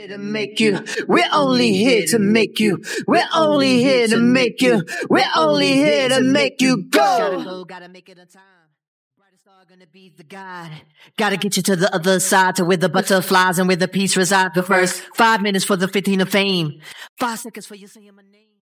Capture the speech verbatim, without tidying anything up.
to make you. We're only here to make you. We're only here to make you. We're only here to make you go. Gotta go, gotta make it on time. Brightest star gonna be the guide. Gotta get you to the other side, to where the butterflies and where the peace reside. The first five minutes for the fifteen of fame. Five seconds for you saying my name.